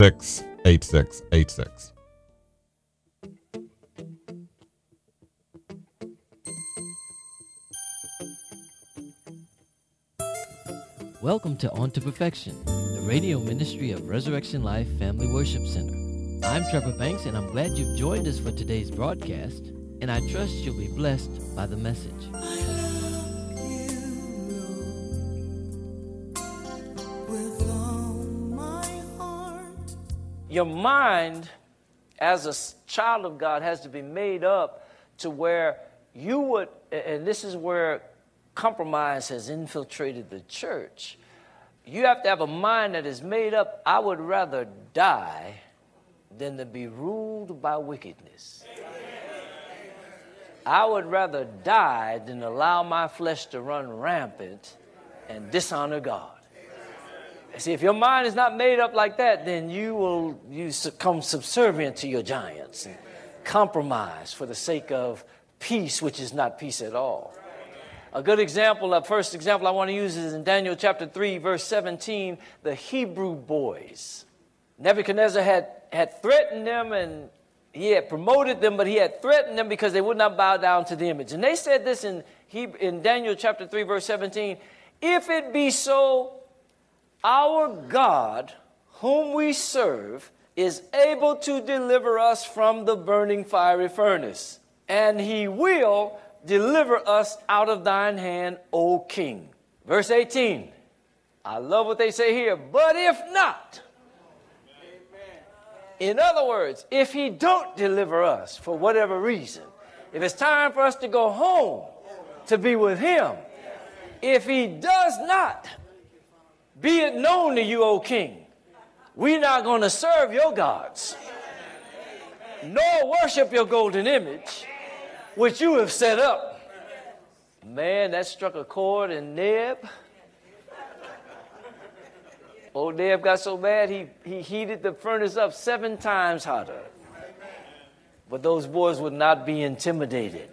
8686. Welcome to On to Perfection, the radio ministry of Resurrection Life Family Worship Center. I'm Trevor Banks, and I'm glad you've joined us for today's broadcast, and I trust you'll be blessed by the message. Your mind, as a child of God, has to be made up to where you would, and this is where compromise has infiltrated the church. You have to have a mind that is made up, I would rather die than to be ruled by wickedness. I would rather die than allow my flesh to run rampant and dishonor God. See, if your mind is not made up like that, then you become subservient to your giants and compromise for the sake of peace, which is not peace at all. A good example, first example I want to use is in Daniel chapter 3, verse 17, the Hebrew boys. Nebuchadnezzar had threatened them, and he had promoted them, but he had threatened them because they would not bow down to the image. And they said this in Daniel chapter 3, verse 17, if it be so, our God, whom we serve, is able to deliver us from the burning fiery furnace, and he will deliver us out of thine hand, O king. Verse 18. I love what they say here. But if not, in other words, if he don't deliver us for whatever reason, if it's time for us to go home to be with him, if he does not, be it known to you, O king, we're not going to serve your gods, nor worship your golden image, which you have set up. Man, that struck a chord in Neb. Old Neb got so mad, he heated the furnace up 7 times hotter. But those boys would not be intimidated.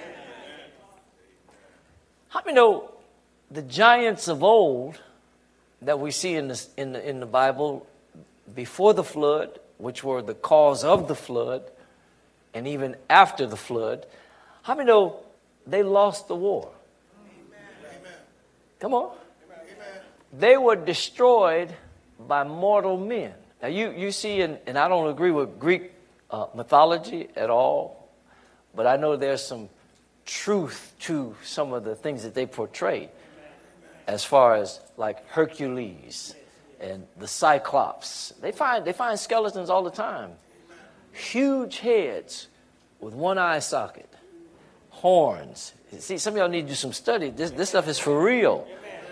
How many know the giants of old that we see in the Bible before the flood, which were the cause of the flood, and even after the flood, how many know they lost the war? Amen. Come on. Amen. They were destroyed by mortal men. Now you see, and I don't agree with Greek mythology at all, but I know there's some truth to some of the things that they portray, as far as like Hercules and the Cyclops. They find skeletons all the time. Huge heads with one eye socket, horns. See, some of y'all need to do some study. This stuff is for real.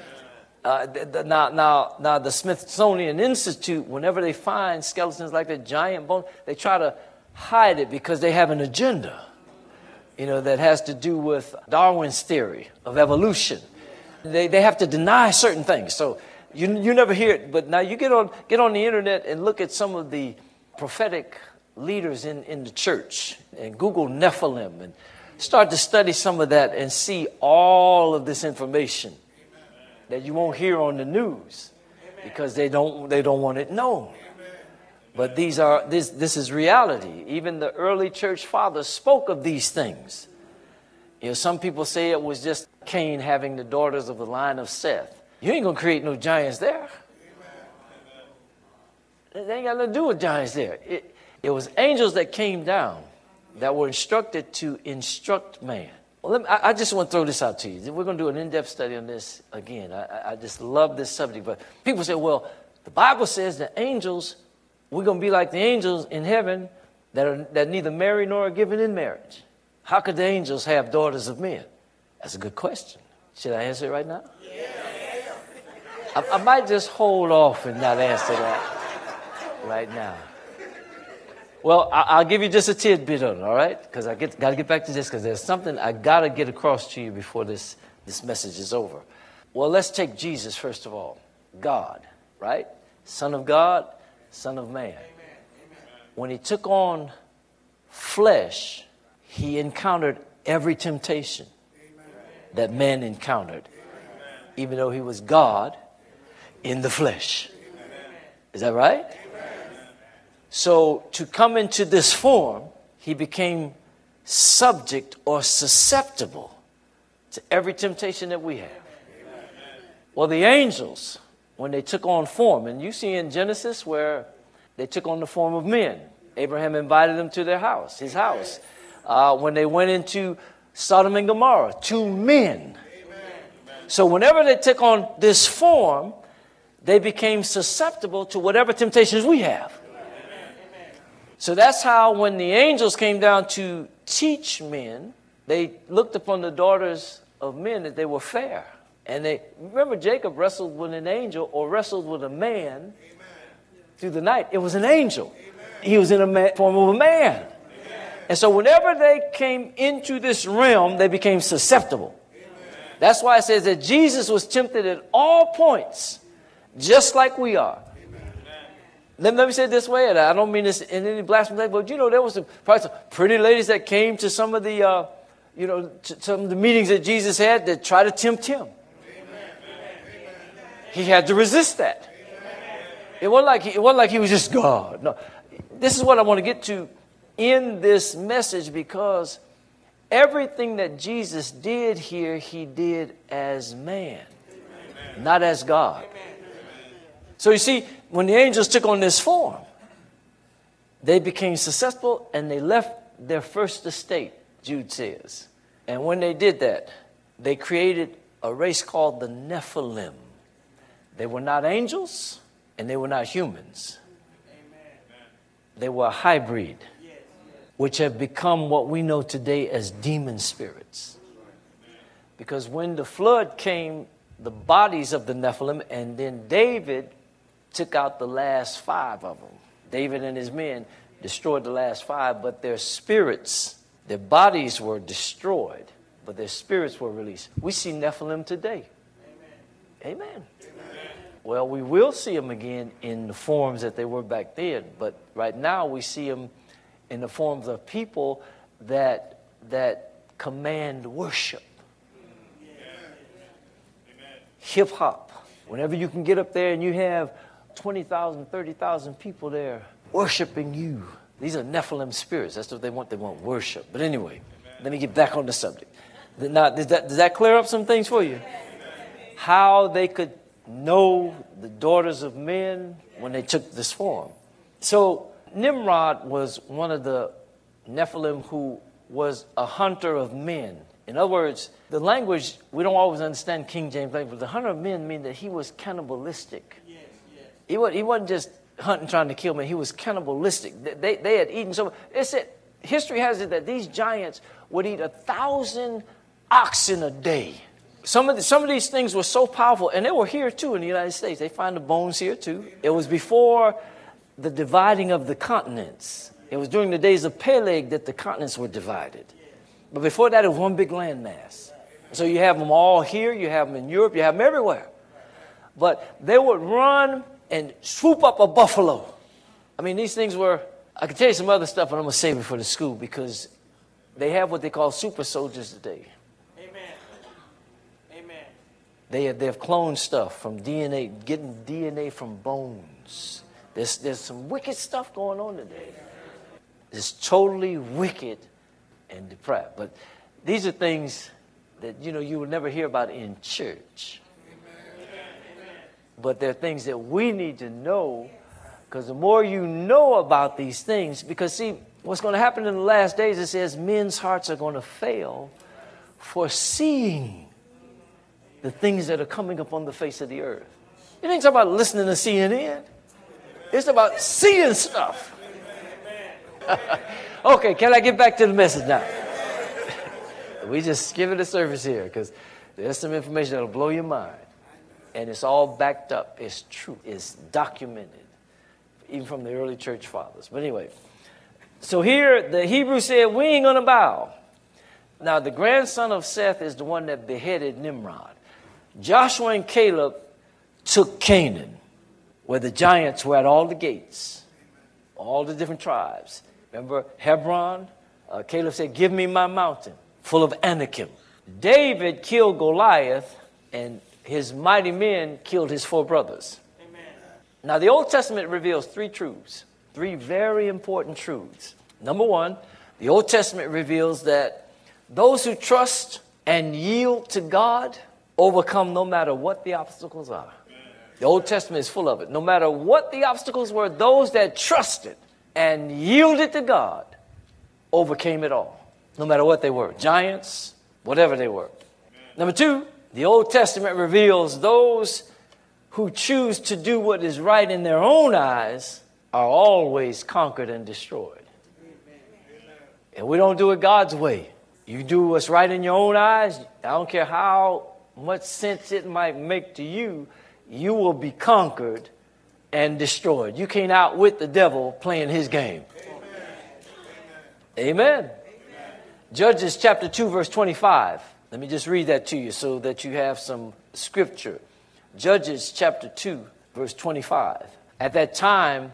Now, the Smithsonian Institute, whenever they find skeletons like that, giant bones, they try to hide it because they have an agenda, that has to do with Darwin's theory of evolution. They have to deny certain things. So you never hear it. But now you get on the internet and look at some of the prophetic leaders in the church and Google Nephilim and start to study some of that and see all of this information that you won't hear on the news because they don't want it known. But this is reality. Even the early church fathers spoke of these things. Some people say it was just Cain having the daughters of the line of Seth. You ain't going to create no giants there. They ain't got nothing to do with giants there. It was angels that came down that were instructed to instruct man. Well, I just want to throw this out to you. We're going to do an in-depth study on this again. I just love this subject. But people say, well, the Bible says that angels, we're going to be like the angels in heaven that neither marry nor are given in marriage. How could the angels have daughters of men? That's a good question. Should I answer it right now? Yeah. I might just hold off and not answer that right now. Well, I'll give you just a tidbit on it, all right? Because I got to get back to this because there's something I got to get across to you before this message is over. Well, let's take Jesus first of all. God, right? Son of God, Son of man. When he took on flesh, he encountered every temptation that man encountered, even though he was God in the flesh. Is that right? So to come into this form, he became subject or susceptible to every temptation that we have. Well, the angels, when they took on form, and you see in Genesis where they took on the form of men. Abraham invited them to their house, his house. When they went into Sodom and Gomorrah, 2 men. So whenever they took on this form, they became susceptible to whatever temptations we have. So that's how when the angels came down to teach men, they looked upon the daughters of men that they were fair. And they remember Jacob wrestled with an angel or wrestled with a man through the night. It was an angel. He was in a form of a man. And so whenever they came into this realm, they became susceptible. That's why it says that Jesus was tempted at all points, just like we are. Let me say it this way, and I don't mean this in any blasphemous way, but there was probably some pretty ladies that came to some of the, to some of the meetings that Jesus had that tried to tempt him. He had to resist that. It wasn't like he was just God. No, this is what I want to get to in this message, because everything that Jesus did here, he did as man, not as God. So you see, when the angels took on this form, they became susceptible and they left their first estate, Jude says. And when they did that, they created a race called the Nephilim. They were not angels and they were not humans. They were a hybrid, which have become what we know today as demon spirits. Because when the flood came, the bodies of the Nephilim, and then David took out the last 5 of them. David and his men destroyed the last 5, but their spirits, their bodies were destroyed, but their spirits were released. We see Nephilim today. Amen. Amen. Well, we will see them again in the forms that they were back then, but right now we see them in the forms of people that command worship. Hip hop. Whenever you can get up there and you have 20,000, 30,000 people there worshiping you. These are Nephilim spirits. That's what they want. They want worship. But anyway, let me get back on the subject. Now, does that clear up some things for you? How they could know the daughters of men when they took this form. So Nimrod was one of the Nephilim who was a hunter of men. In other words, the language, we don't always understand King James language, but the hunter of men means that he was cannibalistic. He wasn't just hunting, trying to kill men. He was cannibalistic. They had eaten so much. It said, history has it that these giants would eat 1,000 oxen a day. Some of these things were so powerful, and they were here too in the United States. They find the bones here too. It was before the dividing of the continents. It was during the days of Peleg that the continents were divided. But before that, it was one big landmass. So you have them all here. You have them in Europe. You have them everywhere. But they would run and swoop up a buffalo. I mean, these things were, I can tell you some other stuff, but I'm going to save it for the school because they have what they call super soldiers today. They have cloned stuff from DNA, getting DNA from bones. There's some wicked stuff going on today. It's totally wicked and depraved. But these are things that, you would never hear about in church. But they're things that we need to know, because the more you know about these things, because see, what's going to happen in the last days, it says men's hearts are going to fail for seeing the things that are coming up on the face of the earth. It ain't about listening to CNN. It's about seeing stuff. Okay, can I get back to the message now? We just give it a service here because there's some information that'll blow your mind. And it's all backed up. It's true. It's documented, even from the early church fathers. But anyway, so here the Hebrew said, we ain't going to bow. Now, the grandson of Seth is the one that beheaded Nimrod. Joshua and Caleb took Canaan, where the giants were at all the gates, all the different tribes. Remember Hebron? Caleb said, give me my mountain, full of Anakim. David killed Goliath, and his mighty men killed his 4 brothers. Amen. Now, the Old Testament reveals 3 truths. three very important truths. Number one, the Old Testament reveals that those who trust and yield to God overcome no matter what the obstacles are. The Old Testament is full of it. No matter what the obstacles were, those that trusted and yielded to God overcame it all. No matter what they were, giants, whatever they were. Number two, the Old Testament reveals those who choose to do what is right in their own eyes are always conquered and destroyed. And we don't do it God's way. You do what's right in your own eyes. I don't care how much sense it might make to you, you will be conquered and destroyed. You can't outwit the devil playing his game. Amen. Amen. Judges chapter 2, verse 25. Let me just read that to you so that you have some scripture. Judges chapter 2, verse 25. At that time,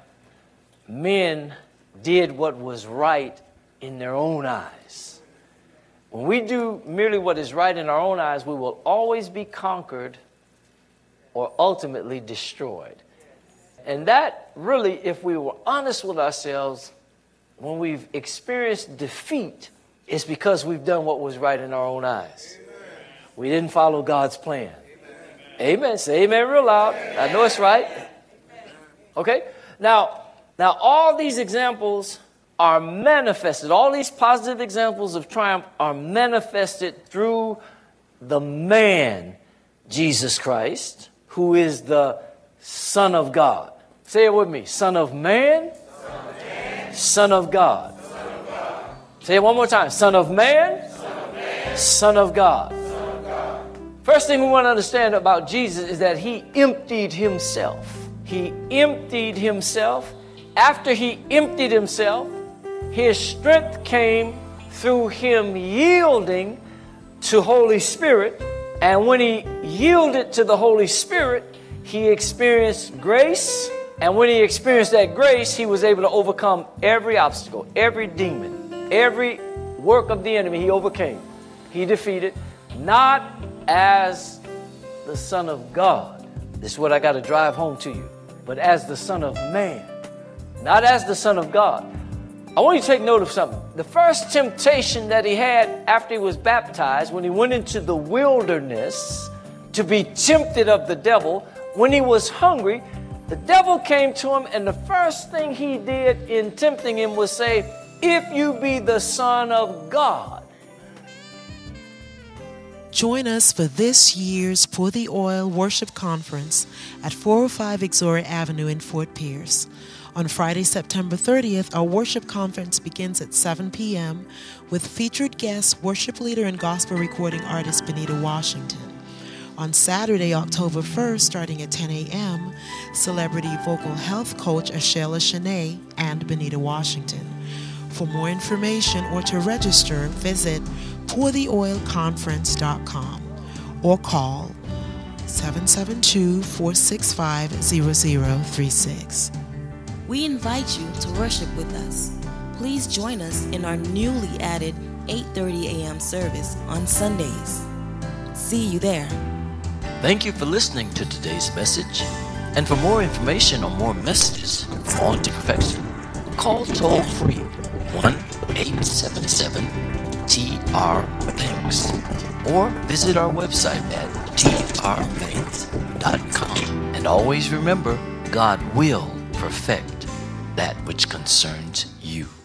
men did what was right in their own eyes. When we do merely what is right in our own eyes, we will always be conquered or ultimately destroyed. And that really, if we were honest with ourselves, when we've experienced defeat, it's because we've done what was right in our own eyes. We didn't follow God's plan. Amen. Say amen real loud. I know it's right. Okay. Now all these examples are manifested. All these positive examples of triumph are manifested through the man, Jesus Christ, who is the Son of God. Say it with me. Son of man, Son of God. Say it one more time. Son of man, Son of God. First thing we want to understand about Jesus is that he emptied himself. He emptied himself. After he emptied himself, his strength came through him yielding to Holy Spirit. And when he yielded to the Holy Spirit, he experienced grace. And when he experienced that grace, he was able to overcome every obstacle, every demon, every work of the enemy he overcame. He defeated, not as the Son of God. This is what I got to drive home to you. But as the Son of man, not as the Son of God. I want you to take note of something. The first temptation that he had after he was baptized, when he went into the wilderness to be tempted of the devil, when he was hungry, the devil came to him, and the first thing he did in tempting him was say, "If you be the Son of God." Join us for this year's Pour the Oil Worship Conference at 405 Exora Avenue in Fort Pierce. On Friday, September 30th, our worship conference begins at 7 p.m. with featured guest, worship leader, and gospel recording artist Benita Washington. On Saturday, October 1st, starting at 10 a.m., celebrity vocal health coach Ashela Shanae and Benita Washington. For more information or to register, visit pourtheoilconference.com or call 772-465-0036. We invite you to worship with us. Please join us in our newly added 8:30 a.m. service on Sundays. See you there. Thank you for listening to today's message. And for more information or more messages on To Perfection, call toll-free 1-877-TR-BANKS or visit our website at trbanks.com. And always remember, God will perfect that which concerns you.